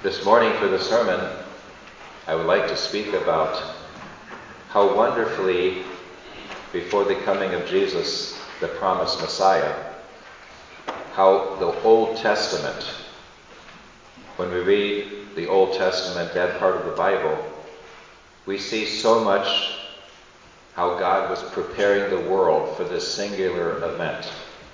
This morning for the sermon, I would like to speak about how wonderfully, before the coming of Jesus, the promised Messiah, how the Old Testament, when we read the Old Testament, that part of the Bible, we see so much how God was preparing the world for this singular event.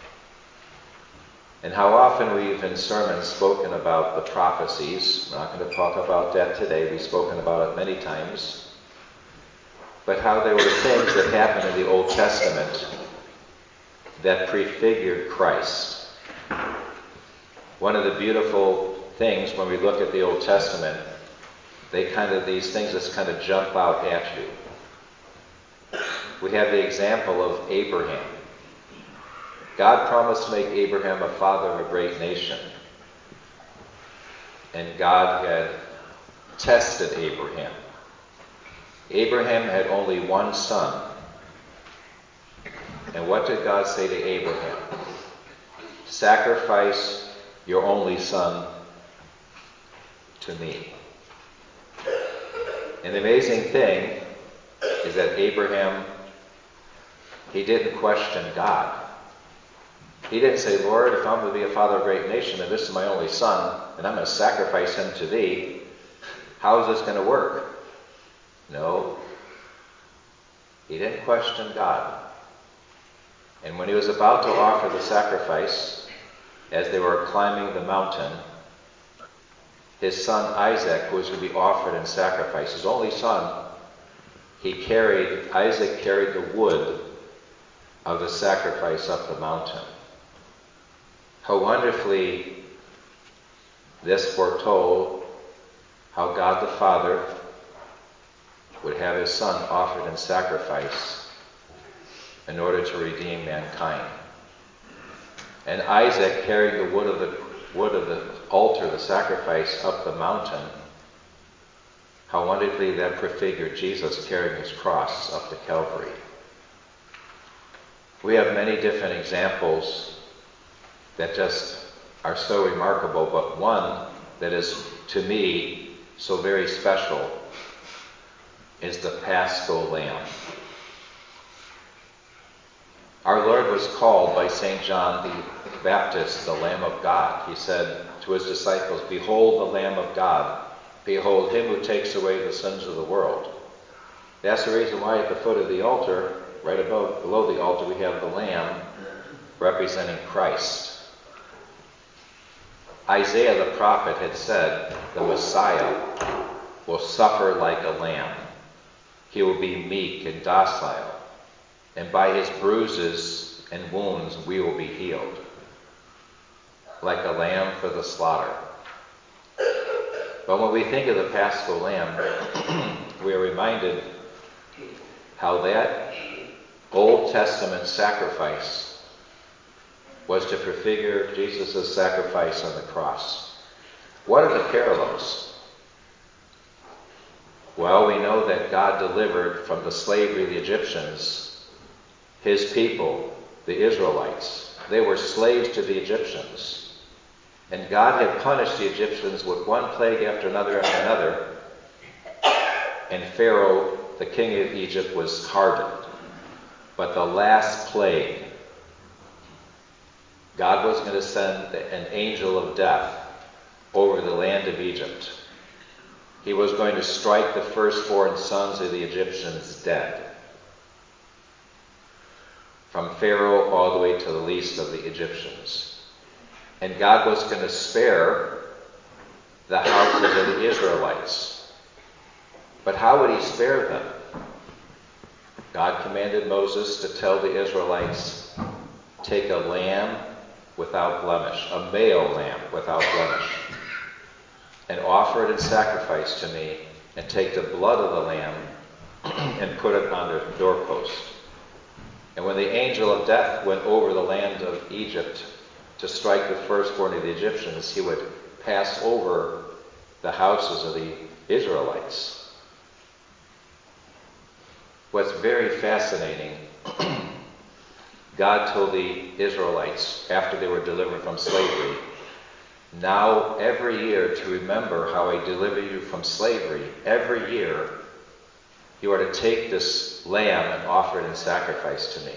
And how often we've in sermons spoken about the prophecies. We're not going to talk about that today. We've spoken about it many times. But how there were things that happened in the Old Testament that prefigured Christ. One of the beautiful things when we look at the Old Testament, these things just kind of jump out at you. We have the example of Abraham. God promised to make Abraham a father of a great nation. And God had tested Abraham. Abraham had only one son. And what did God say to Abraham? Sacrifice your only son to me. And the amazing thing is that Abraham, he didn't question God. He didn't say, Lord, if I'm going to be a father of a great nation and this is my only son and I'm going to sacrifice him to thee, how is this going to work? No. He didn't question God. And when he was about to offer the sacrifice, as they were climbing the mountain, his son Isaac, who was going to be offered in sacrifice, his only son, Isaac carried the wood of the sacrifice up the mountain. How wonderfully this foretold how God the Father would have his Son offered in sacrifice in order to redeem mankind. And Isaac carried the wood of the altar, the sacrifice, up the mountain. How wonderfully that prefigured Jesus carrying his cross up to Calvary. We have many different examples that just are so remarkable, but one that is, to me, so very special is the Paschal Lamb. Our Lord was called by St. John the Baptist the Lamb of God. He said to his disciples, "Behold the Lamb of God. Behold him who takes away the sins of the world." That's the reason why at the foot of the altar, below the altar, we have the Lamb representing Christ. Isaiah the prophet had said the Messiah will suffer like a lamb. He will be meek and docile, and by his bruises and wounds we will be healed. Like a lamb for the slaughter. But when we think of the Paschal Lamb, we are reminded how that Old Testament sacrifice was to prefigure Jesus' sacrifice on the cross. What are the parallels? Well, we know that God delivered from the slavery of the Egyptians his people, the Israelites. They were slaves to the Egyptians. And God had punished the Egyptians with one plague after another after another. And Pharaoh, the king of Egypt, was hardened. But the last plague, God was going to send an angel of death over the land of Egypt. He was going to strike the firstborn sons of the Egyptians dead. From Pharaoh all the way to the least of the Egyptians. And God was going to spare the houses of the Israelites. But how would he spare them? God commanded Moses to tell the Israelites, take a lamb without blemish, a male lamb without blemish, and offer it in sacrifice to me, and take the blood of the lamb and put it on the doorpost. And when the angel of death went over the land of Egypt to strike the firstborn of the Egyptians, he would pass over the houses of the Israelites. What's very fascinating, God told the Israelites, after they were delivered from slavery, Now, every year, to remember how I delivered you from slavery, every year you are to take this lamb and offer it in sacrifice to me.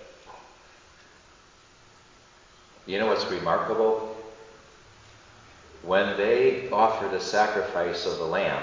You know what's remarkable? When they offered a sacrifice of the lamb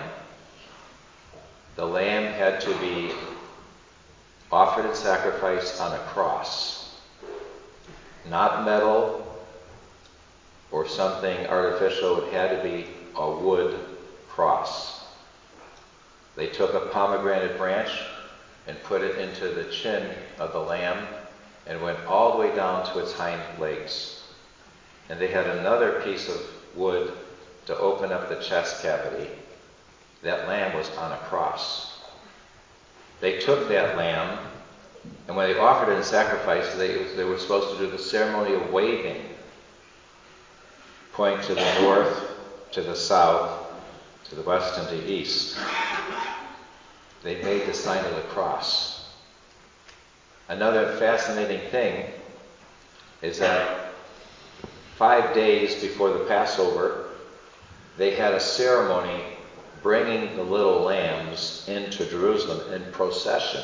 had to be offered in sacrifice on a cross, not metal or something artificial. It had to be a wood cross. They took a pomegranate branch and put it into the chin of the lamb and went all the way down to its hind legs. And they had another piece of wood to open up the chest cavity. That lamb was on a cross. They took that lamb, and when they offered it in sacrifice, they were supposed to do the ceremony of waving. Point to the north, to the south, to the west, and to the east. They made the sign of the cross. Another fascinating thing is that 5 days before the Passover, they had a ceremony bringing the little lambs into Jerusalem in procession.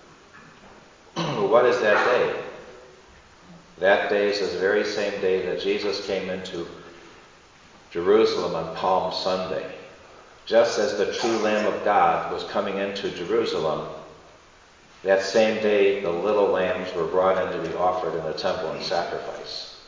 What is that day? That day is the very same day that Jesus came into Jerusalem on Palm Sunday. Just as the true Lamb of God was coming into Jerusalem, that same day the little lambs were brought in to be offered in the temple in sacrifice.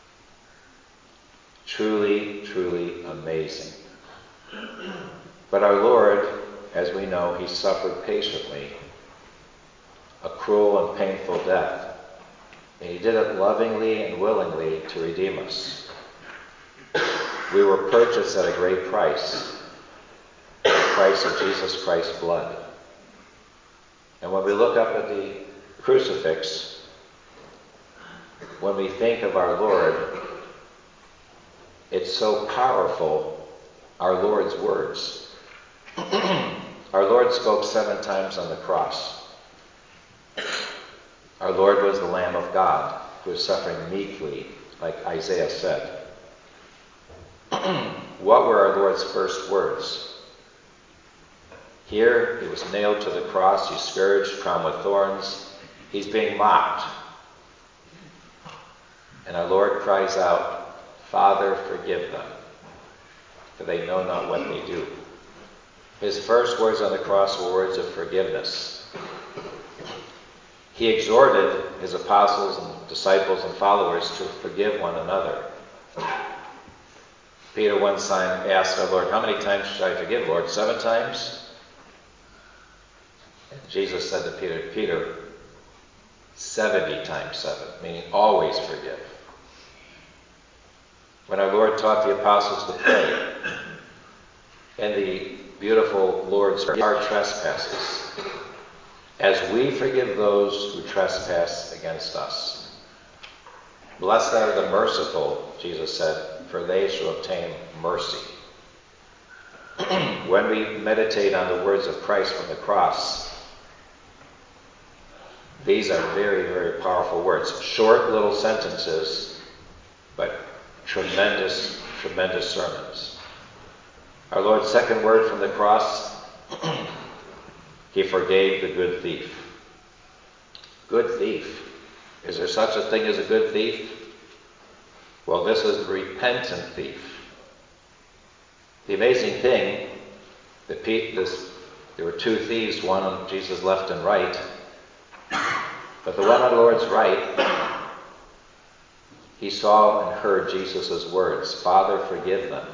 Truly, truly amazing. But our Lord, as we know, he suffered patiently a cruel and painful death. And he did it lovingly and willingly to redeem us. We were purchased at a great price, the price of Jesus Christ's blood. And when we look up at the crucifix, when we think of our Lord, it's so powerful, our Lord's words. Our Lord spoke 7 times on the cross. Our Lord was the Lamb of God who was suffering meekly, like Isaiah said. What were our Lord's first words? Here, he was nailed to the cross, he's scourged, crowned with thorns, he's being mocked. And our Lord cries out, "Father, forgive them, for they know not what they do." His first words on the cross were words of forgiveness. He exhorted his apostles and disciples and followers to forgive one another. Peter one time asked our Lord, "How many times should I forgive, Lord? 7 times?" And Jesus said to Peter, "Peter, 70 times 7, meaning always forgive." When our Lord taught the apostles to pray, and the beautiful Lord's Prayer, our trespasses, as we forgive those who trespass against us. Blessed are the merciful, Jesus said, for they shall obtain mercy. When we meditate on the words of Christ from the cross, these are very, very powerful words. Short little sentences, but tremendous, tremendous sermons. Our Lord's second word from the cross, he forgave the good thief. Good thief. Is there such a thing as a good thief? Well, this is the repentant thief. The amazing thing, there were 2 thieves, one on Jesus' left and right, but the one on the Lord's right, he saw and heard Jesus' words, "Father, forgive them."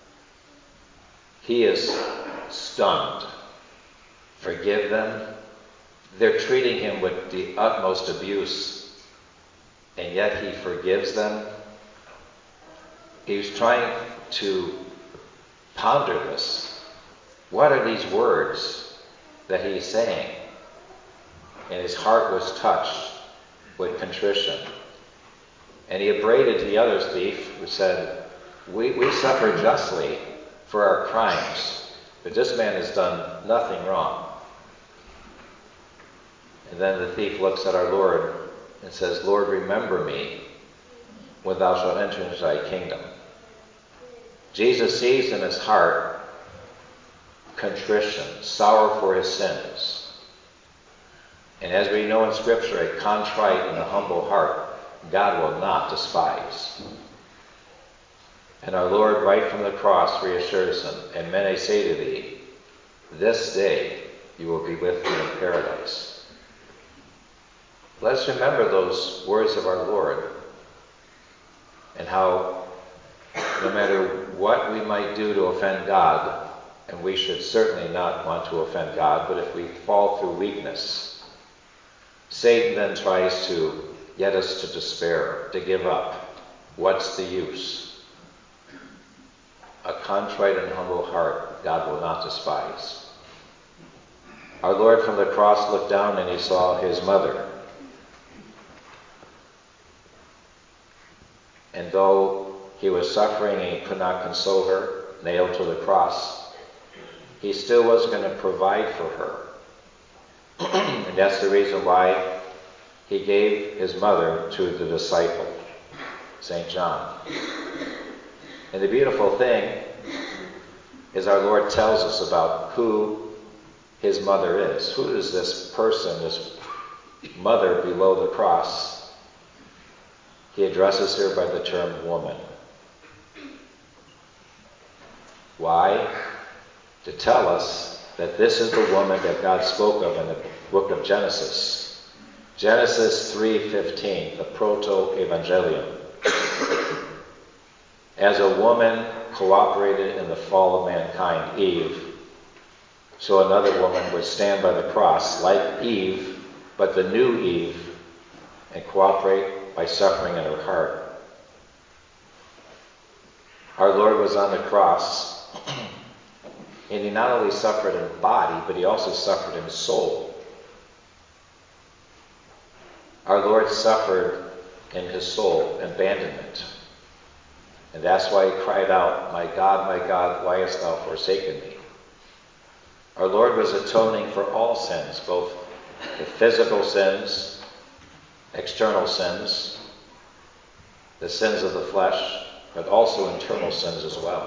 He is stunned. Forgive them? They're treating him with the utmost abuse, and yet he forgives them. He's trying to ponder this. What are these words that he's saying? And his heart was touched with contrition. And he upbraided the other thief who said, we suffer justly for our crimes, but this man has done nothing wrong. And then the thief looks at our Lord and says, "Lord, remember me when thou shalt enter into thy kingdom." Jesus sees in his heart contrition, sorrow for his sins. And as we know in Scripture, a contrite and a humble heart God will not despise. And our Lord, right from the cross, reassures him, "Amen, I say to thee, this day you will be with me in paradise." Let's remember those words of our Lord and how no matter what we might do to offend God, and we should certainly not want to offend God, but if we fall through weakness, Satan then tries to get us to despair, to give up. What's the use? A contrite and humble heart God will not despise. Our Lord from the cross looked down and he saw his mother. And though he was suffering and he could not console her, nailed to the cross, he still was going to provide for her. And that's the reason why he gave his mother to the disciple, St. John. And the beautiful thing is our Lord tells us about who his mother is. Who is this person, this mother below the cross? He addresses her by the term woman. Why? To tell us that this is the woman that God spoke of in the book of Genesis. Genesis 3:15, the proto-evangelium. As a woman cooperated in the fall of mankind, Eve, so another woman would stand by the cross like Eve, but the new Eve, and cooperate by suffering in her heart. Our Lord was on the cross, and he not only suffered in body, but he also suffered in soul. Our Lord suffered in his soul abandonment. And that's why he cried out, my God, why hast thou forsaken me?" Our Lord was atoning for all sins, both the physical sins, external sins, the sins of the flesh, but also internal sins as well.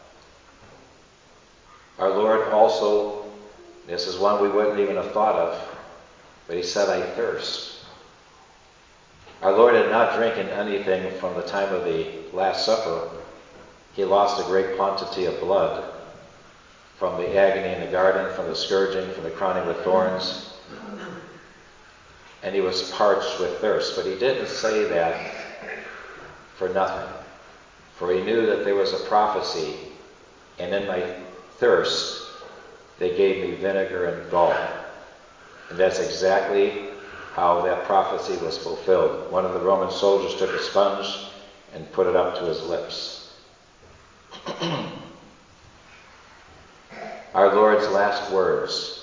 Our Lord also, this is one we wouldn't even have thought of, but he said, "I thirst." Our Lord had not drinking anything from the time of the Last Supper. He lost a great quantity of blood from the agony in the garden, from the scourging, from the crowning with thorns. And he was parched with thirst. But he didn't say that for nothing. For he knew that there was a prophecy, and in my thirst they gave me vinegar and gall. And that's exactly how that prophecy was fulfilled. One of the Roman soldiers took a sponge and put it up to his lips. Our Lord's last words,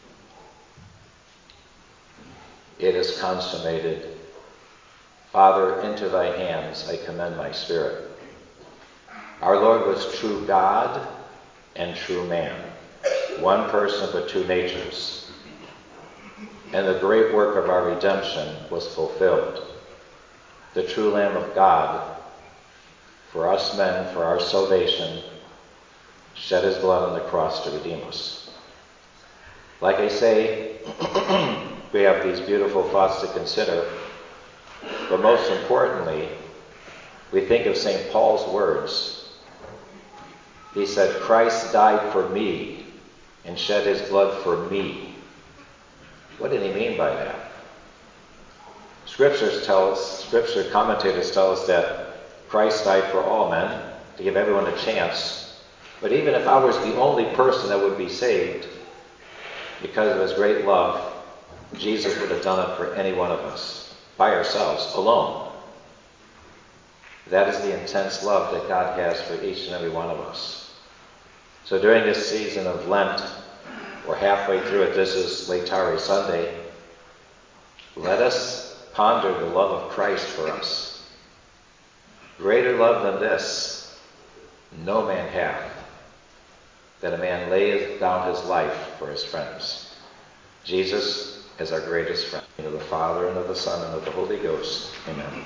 "It is consummated. Father, into thy hands I commend my spirit." Our Lord was true God and true man, one person but two natures. And the great work of our redemption was fulfilled. The true Lamb of God, for us men, for our salvation, shed his blood on the cross to redeem us. Like I say, we have these beautiful thoughts to consider, but most importantly, we think of St. Paul's words. He said, "Christ died for me and shed his blood for me." What did he mean by that? Scripture commentators tell us that Christ died for all men, to give everyone a chance. But even if I was the only person that would be saved, because of his great love, Jesus would have done it for any one of us, by ourselves, alone. That is the intense love that God has for each and every one of us. So during this season of Lent, we're halfway through it. This is Laetare Sunday. Let us ponder the love of Christ for us. Greater love than this no man hath, that a man lays down his life for his friends. Jesus is our greatest friend. In the name of the Father, and of the Son, and of the Holy Ghost. Amen.